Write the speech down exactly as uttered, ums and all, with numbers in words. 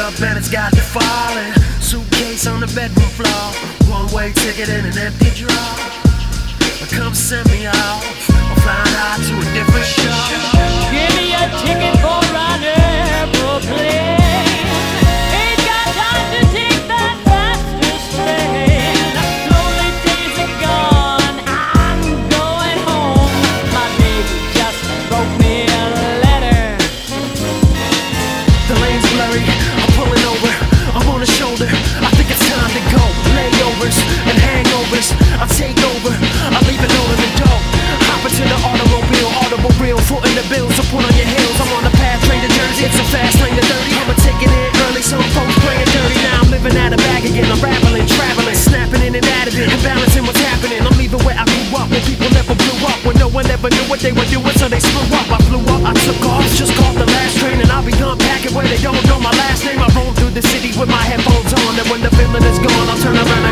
up and it's got you falling. Suitcase on the bedroom floor, one-way ticket in an empty drawer. Come send me off, I'm flying out to a different show. Give me a ticket for an airplane. Ain't got time to take that fastest train. Lonely days are gone, I'm going home. My baby just wrote me a letter. The lane's blurry, I'm pulling over, I'm on the shoulder. I think it's time to go. Layovers and hangovers, I take over, I leave it all in the dough. Hop into the automobile, audible real, foot in the bills, so put on your heels. I'm on the path, train to Jersey, it's a fast lane to thirty. I'ma take it in early, some folks playing dirty. Now I'm living out of bag again, I'm rattling, traveling, snapping in and out of it, and balancing what's happening. I'm leaving where I grew up, where people never blew up, when no one ever knew what they were doing, so they screw up. I flew up, I took off, just caught the last train, and I'll be unpacking where they don't know my last name. I roam through the city with my headphones on, and when the feeling is gone, I'll turn around and